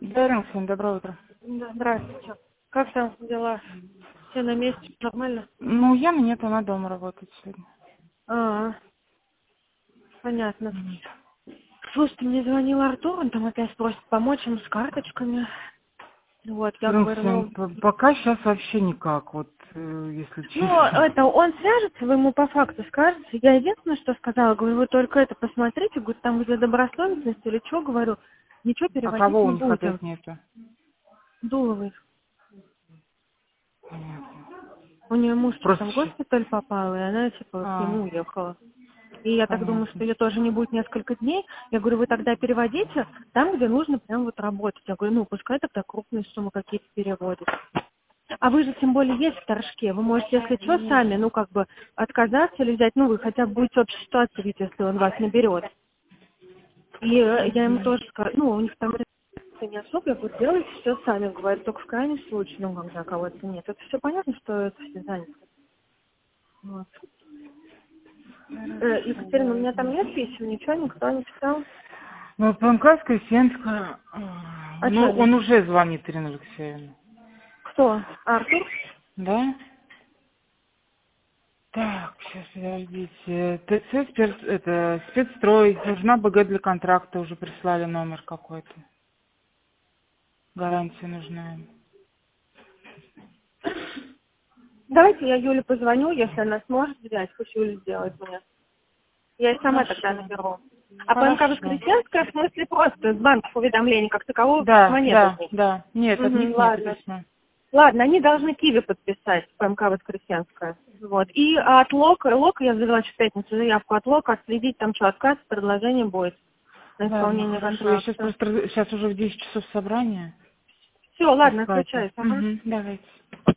Да, всем доброе утро. Да, здравствуйте. Как там дела? Все на месте? Нормально? Ну, Яны нет, она дома работает сегодня. А, понятно. Вот. Слушайте, мне звонил Артур, он там опять просит помочь им с карточками. Вот, я Блин, говорю, Сэм, ну... пока сейчас вообще никак, вот, если Ну, честно. это, он свяжется, вы ему по факту скажете. Я единственное, что сказала, говорю, вы только это посмотрите, говорю, там где добросовестность или что, говорю, ничего А переводить кого у не них будем. опять нету? Дуловый. Понятно. У нее муж что-то Просто в щас- госпиталь попал, и она, типа, к А, нему уехала. И я так думаю, что понятно. ее тоже не будет несколько дней. Я говорю, вы тогда переводите там, где нужно прям вот работать. Я говорю, ну, пускай тогда крупные суммы какие-то переводят. А вы же тем более есть в торжке. Вы можете, если что, сами, ну, как бы, отказаться или взять, ну, вы хотя бы будете общей ситуации видеть, если он вас наберет. И я ему тоже скажу, ну, у них там не особо, я говорю, делайте все сами, говорю, только в крайнем случае, ну, когда кого-то нет. Это все понятно, что это все заняты. Вот. Хорошо, Екатерина, у меня там ладно. нет писем, ничего, никто не писал. Ну, ПМК Скрипенская, А что ну, они? он уже звонит Ирина Алексеевна. Кто? Артур? Да? Так, сейчас, подождите. ТЦ, это, спецстрой, нужна БГ для контракта, уже прислали номер какой-то. Гарантия нужна им. Давайте я Юле позвоню, если она сможет взять, пусть Юля сделает мне. Я и сама тогда Хорошо. наберу. А ПМК Хорошо. Воскресенская, в смысле просто с банков уведомлений как такового Да, письма нет от да, них. да. Нет, от них нет Ладно. письма. Ладно, они должны Киви подписать, ПМК Воскресенская. Вот. И от Лока я завела в пятницу заявку от Лока, отследить там что, отказ, предложение будет на Ладно, исполнение хорошо. Я сейчас контракта. просто, сейчас уже в 10 часов собрания. Все, ладно, Искать. отключайся. Ага. Угу, давайте.